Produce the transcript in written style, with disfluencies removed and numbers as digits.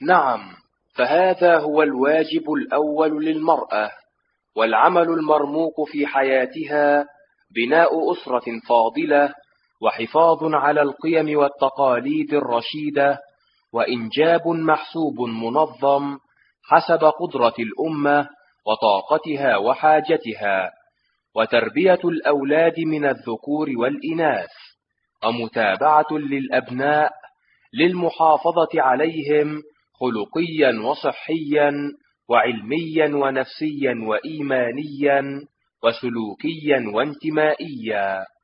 نعم، فهذا هو الواجب الأول للمرأة، والعمل المرموق في حياتها بناء أسرة فاضلة، وحفاظ على القيم والتقاليد الرشيدة، وإنجاب محسوب منظم حسب قدرة الأمة وطاقتها وحاجتها، وتربية الأولاد من الذكور والإناث، ومتابعة للأبناء للمحافظة عليهم خلقيا وصحيا وعلميا ونفسيا وإيمانيا وسلوكيا وانتمائيا.